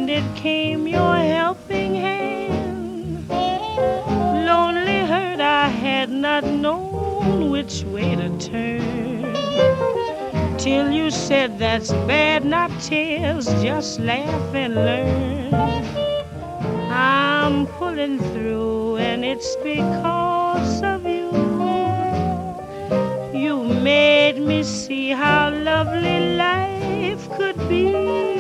when it came your helping hand. Lonely hurt, I had not known which way to turn, till you said that's bad, not tears, just laugh and learn. I'm pulling through, and it's because of you. You made me see how lovely life could be.